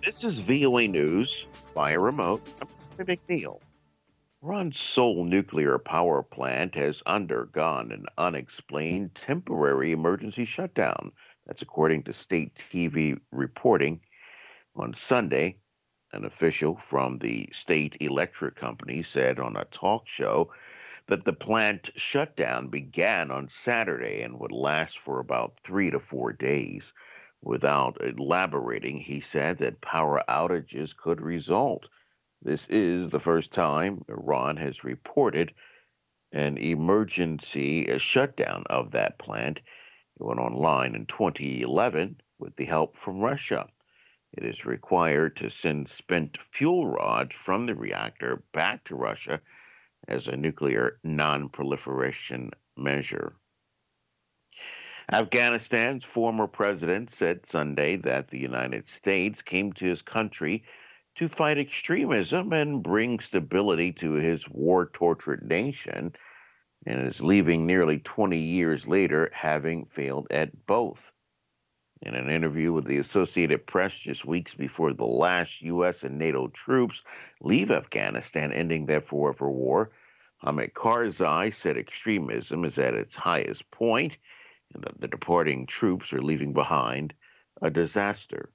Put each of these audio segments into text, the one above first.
This is VOA News via remote. I'm Peter McNeil. Iran's Seoul nuclear power plant has undergone an unexplained temporary emergency shutdown. That's according to state TV reporting. On Sunday, an official from the state electric company said on a talk show that the plant shutdown began on Saturday and would last for about 3 to 4 days. Without elaborating, he said that power outages could result. This is the first time Iran has reported an emergency shutdown of that plant. It went online in 2011 with the help from Russia. It is required to send spent fuel rods from the reactor back to Russia as a nuclear non-proliferation measure. Afghanistan's former president said Sunday that the United States came to his country to fight extremism and bring stability to his war-tortured nation, and is leaving nearly 20 years later having failed at both. In an interview with the Associated Press just weeks before the last U.S. and NATO troops leave Afghanistan, ending their forever war, Hamid Karzai said extremism is at its highest point and that the departing troops are leaving behind a disaster.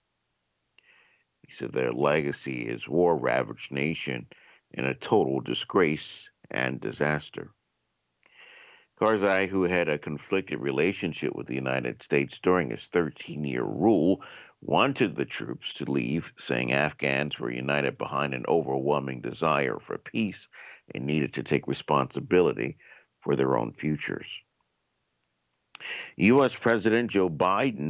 He said their legacy is war-ravaged nation in a total disgrace and disaster. Karzai, who had a conflicted relationship with the United States during his 13-year rule, wanted the troops to leave, saying Afghans were united behind an overwhelming desire for peace and needed to take responsibility for their own futures. U.S. President Joe Biden